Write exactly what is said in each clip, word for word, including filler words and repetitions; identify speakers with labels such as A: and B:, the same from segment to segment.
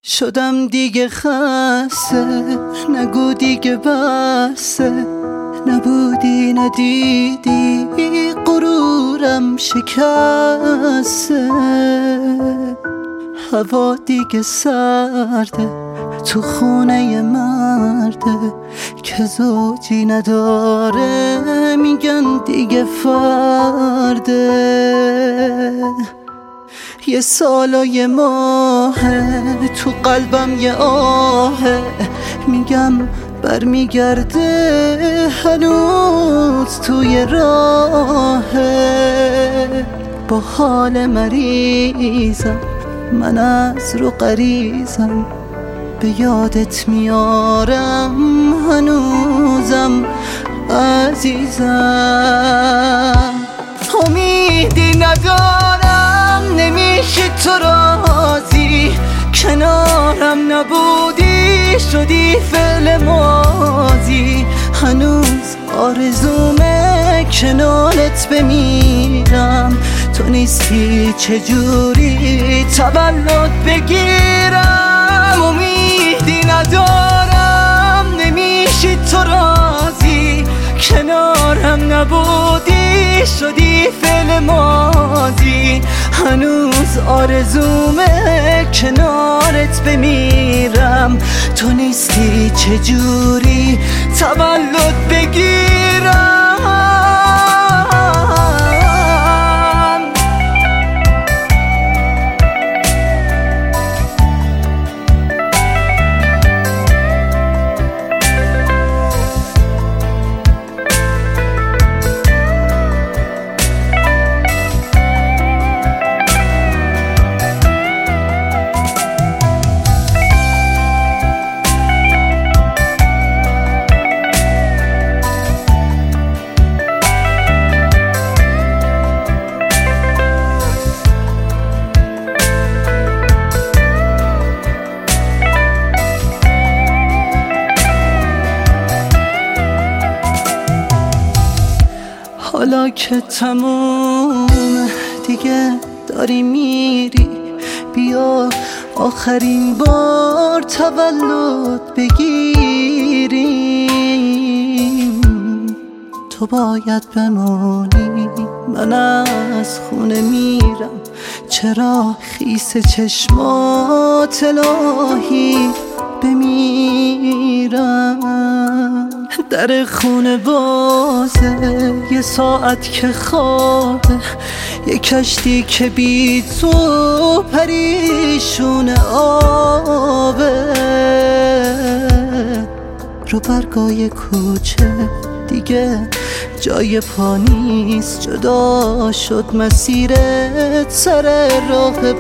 A: شدم دیگه خسته، نگو دیگه بسته، نبودی ندیدی غرورم شکسته. هوا دیگه سرده تو خونه مرده که زوجی نداره، میگن دیگه فرده. یه سال و یه ماهه تو قلبم یه آهه، میگم برمیگرده هنوز توی راهه. با حال مریضم من از رو غریزم، به یادت میارم هنوزم عزیزم. امیدی ندارم نمیشی تو راضی، کنارم نبودی شدی فعل ماضی. هنوز آرزومه کنارت بمیرم، تو نیستی چجوری تولد بگیرم. امیدی ندارم نمیشی تو راضی، کنارم نبودی شدی فعل ماضی. هنوز آرزومه کنارت بمیرم، تو نیستی چجوری تولد بگیرم. حالا که تموم دیگه داری میری، بیا آخرین بار تولد بگیریم. تو باید بمونی، من از خونه میرم، چرا خیس چشمات الهی بمیرم. در خونه بازه، یه ساعت که خوابه، یه کشتی که بی تو پریشون آبه. رو برگای کوچه دیگه جای پا نیست، جدا شد مسیرت سر راه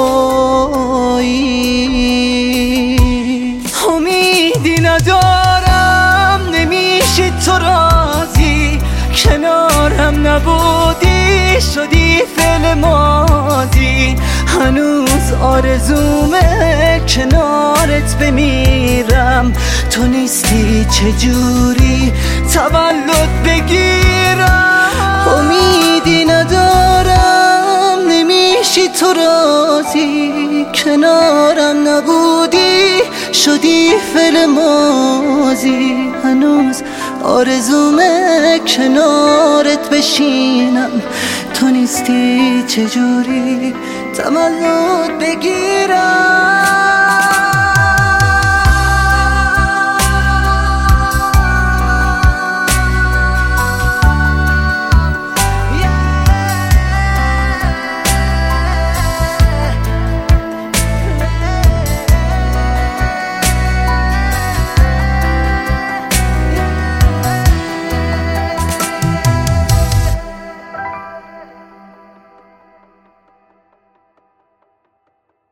A: پایی. امیدی ندارم نمیشی تو راضی، کنارم نبودی شدی فعل ماضی. هنوز آرزومه کنارت بمیرم، تو نیستی چجوری تولد بگیرم. امیدی ندارم نمیشی تو راضی، کنارم نبودی شدی فعل ماضی. هنوز آرزومه کنارت بشینم، تو نیستی چجوری تولد بگیرم.